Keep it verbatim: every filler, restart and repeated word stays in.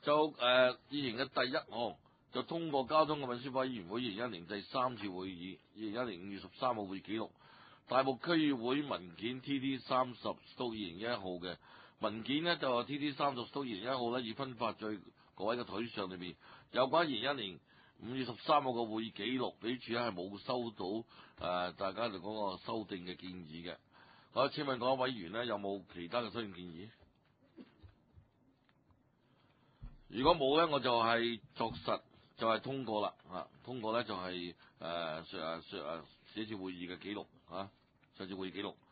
就誒議程嘅第一項就通過交通嘅運輸委員會二零一零第三次會議，二零一零五月十三號會記錄大埔區議會文件 T T 三十到二零一號嘅文件呢，就話 T T 三十到二零一號呢已分發在各位嘅台上裏面。有關二零一零五月十三號嘅會議記錄，俾處咧係冇收到誒、呃、大家就嗰個修訂嘅建議嘅。好，請問各位委員呢，有冇其他嘅修訂建議？如果冇咧，我就係作實就係、是、通過啦嚇，通過咧就係誒誒誒誒寫住會議嘅記錄嚇，寫住會議記錄。